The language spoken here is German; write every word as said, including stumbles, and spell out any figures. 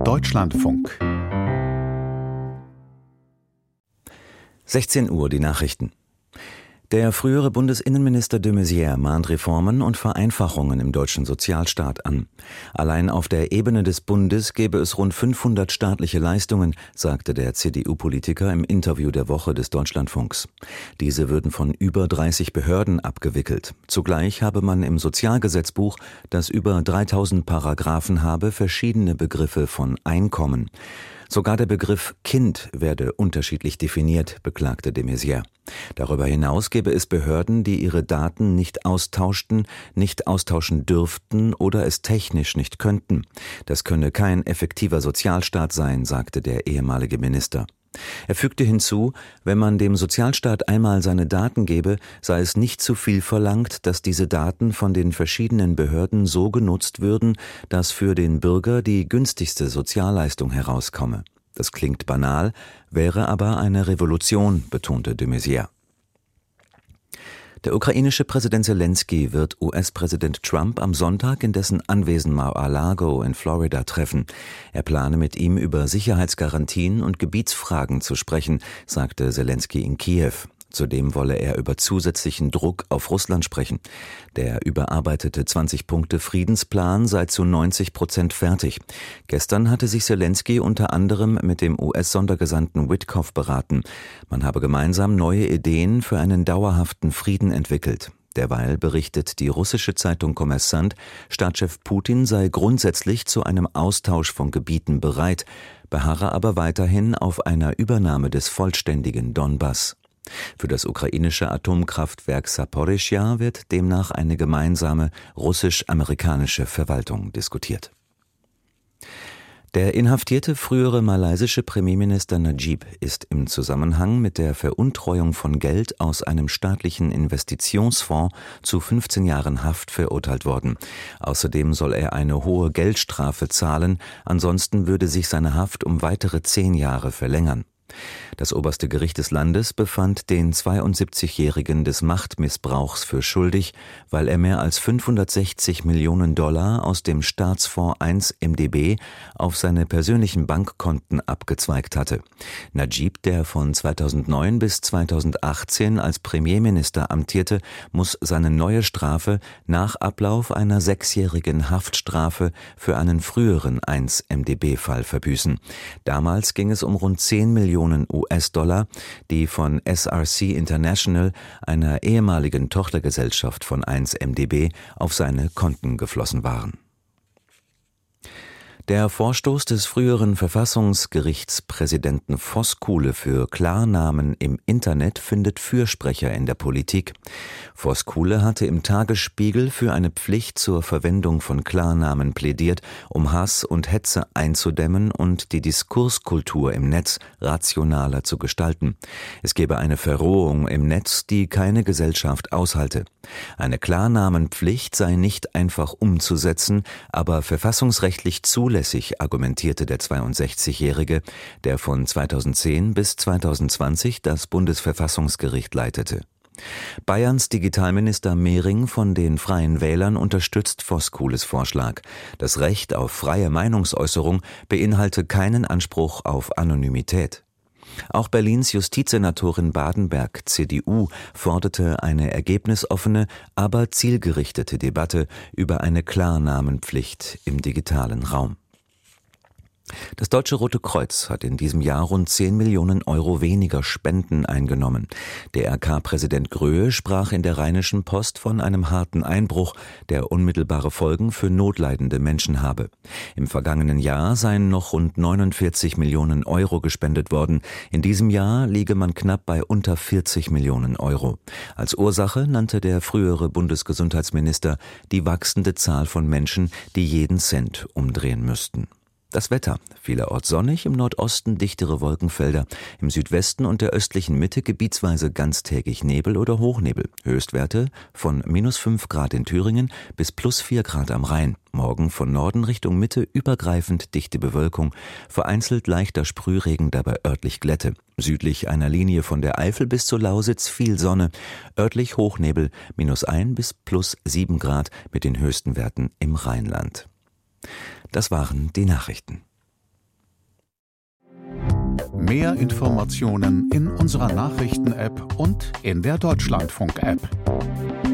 Deutschlandfunk. sechzehn Uhr, die Nachrichten. Der frühere Bundesinnenminister de Maizière mahnt Reformen und Vereinfachungen im deutschen Sozialstaat an. Allein auf der Ebene des Bundes gäbe es rund fünfhundert staatliche Leistungen, sagte der C D U-Politiker im Interview der Woche des Deutschlandfunks. Diese würden von über dreißig Behörden abgewickelt. Zugleich habe man im Sozialgesetzbuch, das über dreitausend Paragraphen habe, verschiedene Begriffe von Einkommen. Sogar der Begriff Kind werde unterschiedlich definiert, beklagte de Maizière. Darüber hinaus gäbe es Behörden, die ihre Daten nicht austauschten, nicht austauschen dürften oder es technisch nicht könnten. Das könne kein effektiver Sozialstaat sein, sagte der ehemalige Minister. Er fügte hinzu, wenn man dem Sozialstaat einmal seine Daten gebe, sei es nicht zu viel verlangt, dass diese Daten von den verschiedenen Behörden so genutzt würden, dass für den Bürger die günstigste Sozialleistung herauskomme. Das klingt banal, wäre aber eine Revolution, betonte de Maizière. Der ukrainische Präsident Selenskyj wird U S-Präsident Trump am Sonntag in dessen Anwesen Mar-a-Lago in Florida treffen. Er plane mit ihm über Sicherheitsgarantien und Gebietsfragen zu sprechen, sagte Selenskyj in Kiew. Zudem wolle er über zusätzlichen Druck auf Russland sprechen. Der überarbeitete zwanzig-Punkte-Friedensplan sei zu neunzig Prozent fertig. Gestern hatte sich Selenskyj unter anderem mit dem U S-Sondergesandten Witkoff beraten. Man habe gemeinsam neue Ideen für einen dauerhaften Frieden entwickelt. Derweil berichtet die russische Zeitung Kommersant, Staatschef Putin sei grundsätzlich zu einem Austausch von Gebieten bereit, beharre aber weiterhin auf einer Übernahme des vollständigen Donbass. Für das ukrainische Atomkraftwerk Saporischschja wird demnach eine gemeinsame russisch-amerikanische Verwaltung diskutiert. Der inhaftierte frühere malaysische Premierminister Najib ist im Zusammenhang mit der Veruntreuung von Geld aus einem staatlichen Investitionsfonds zu fünfzehn Jahren Haft verurteilt worden. Außerdem soll er eine hohe Geldstrafe zahlen, ansonsten würde sich seine Haft um weitere zehn Jahre verlängern. Das oberste Gericht des Landes befand den zweiundsiebzigjährigen des Machtmissbrauchs für schuldig, weil er mehr als fünfhundertsechzig Millionen Dollar aus dem Staatsfonds eins M D B auf seine persönlichen Bankkonten abgezweigt hatte. Najib, der von zweitausendneun bis zweitausendachtzehn als Premierminister amtierte, muss seine neue Strafe nach Ablauf einer sechsjährigen Haftstrafe für einen früheren eins M D B-Fall verbüßen. Damals ging es um rund zehn Millionen U S-Dollar, die von S R C International, einer ehemaligen Tochtergesellschaft von eins M D B, auf seine Konten geflossen waren. Der Vorstoß des früheren Verfassungsgerichtspräsidenten Voskuhle für Klarnamen im Internet findet Fürsprecher in der Politik. Voskuhle hatte im Tagesspiegel für eine Pflicht zur Verwendung von Klarnamen plädiert, um Hass und Hetze einzudämmen und die Diskurskultur im Netz rationaler zu gestalten. Es gebe eine Verrohung im Netz, die keine Gesellschaft aushalte. Eine Klarnamenpflicht sei nicht einfach umzusetzen, aber verfassungsrechtlich zulässig, argumentierte der zweiundsechzigjährige, der von zweitausendzehn bis zweitausendzwanzig das Bundesverfassungsgericht leitete. Bayerns Digitalminister Mehring von den Freien Wählern unterstützt Voskuhles Vorschlag. Das Recht auf freie Meinungsäußerung beinhalte keinen Anspruch auf Anonymität. Auch Berlins Justizsenatorin Badenberg, C D U, forderte eine ergebnisoffene, aber zielgerichtete Debatte über eine Klarnamenpflicht im digitalen Raum. Das Deutsche Rote Kreuz hat in diesem Jahr rund zehn Millionen Euro weniger Spenden eingenommen. D R K-Präsident Gröhe sprach in der Rheinischen Post von einem harten Einbruch, der unmittelbare Folgen für notleidende Menschen habe. Im vergangenen Jahr seien noch rund neunundvierzig Millionen Euro gespendet worden. In diesem Jahr liege man knapp bei unter vierzig Millionen Euro. Als Ursache nannte der frühere Bundesgesundheitsminister die wachsende Zahl von Menschen, die jeden Cent umdrehen müssten. Das Wetter: vielerorts sonnig, im Nordosten dichtere Wolkenfelder, im Südwesten und der östlichen Mitte gebietsweise ganztägig Nebel oder Hochnebel. Höchstwerte von minus fünf Grad in Thüringen bis plus vier Grad am Rhein. Morgen von Norden Richtung Mitte übergreifend dichte Bewölkung, vereinzelt leichter Sprühregen, dabei örtlich Glätte. Südlich einer Linie von der Eifel bis zur Lausitz viel Sonne, örtlich Hochnebel, minus ein bis plus sieben Grad mit den höchsten Werten im Rheinland. Das waren die Nachrichten. Mehr Informationen in unserer Nachrichten-App und in der Deutschlandfunk-App.